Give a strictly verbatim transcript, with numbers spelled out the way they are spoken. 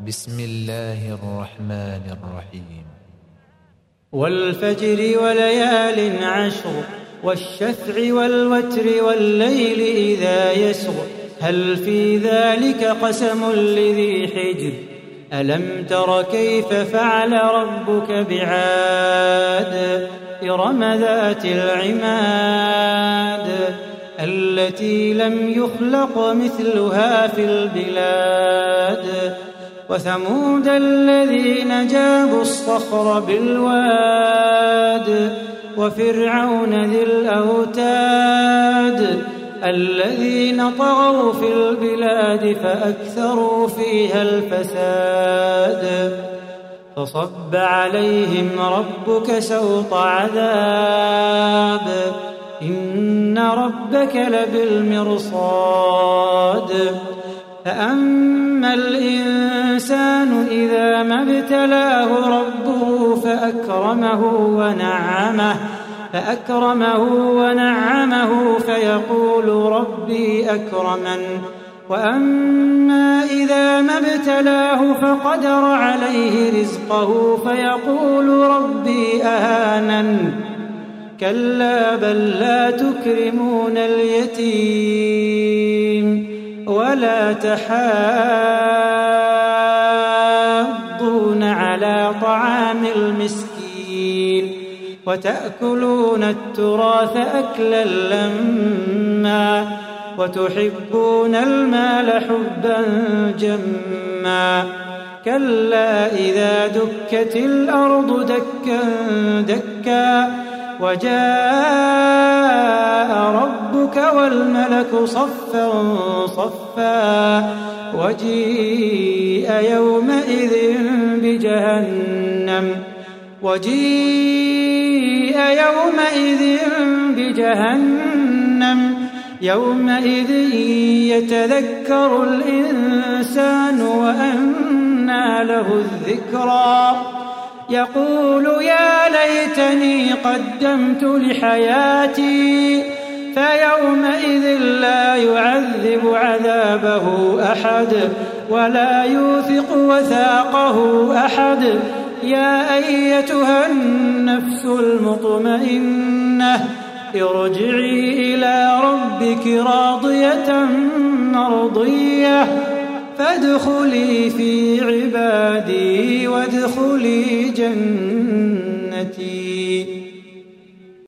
بسم الله الرحمن الرحيم والفجر وليال عشر والشفع والوتر والليل إذا يسر هل في ذلك قسم لذي حجر ألم تر كيف فعل ربك بعاد إرم ذات العماد التي لم يخلق مثلها في البلاد وثمود الذين جابوا الصخر بالواد وفرعون ذي الأوتاد الذين طغوا في البلاد فأكثروا فيها الفساد فصب عليهم ربك سوط عذاب إن ربك لبالمرصاد فأما الإنسان إذا ما ابتلاه ربه فأكرمه ونعمه فأكرمه ونعمه فيقول ربي أكرمن وأما إذا ما ابتلاه فقدر عليه رزقه فيقول ربي أهانن كلا بل لا تكرمون اليتيم ولا تحاضون على طعام المسكين وتأكلون التراث أكلا لما وتحبون المال حبا جما كلا إذا دكت الأرض دكا دكا وجاء ربك والملك صفا صفا وجيء يومئذ بجهنم وجيء يومئذ بجهنم يومئذ يتذكر الإنسان وأنى له الذكرى يقول يا ليتني قدمت لحياتي فيومئذ لا يعذب عذابه أحد ولا يوثق وثاقه أحد يا أيتها النفس المطمئنة ارجعي إلى ربك راضية مرضية فادخلي في عبادي وادخلي جنتي.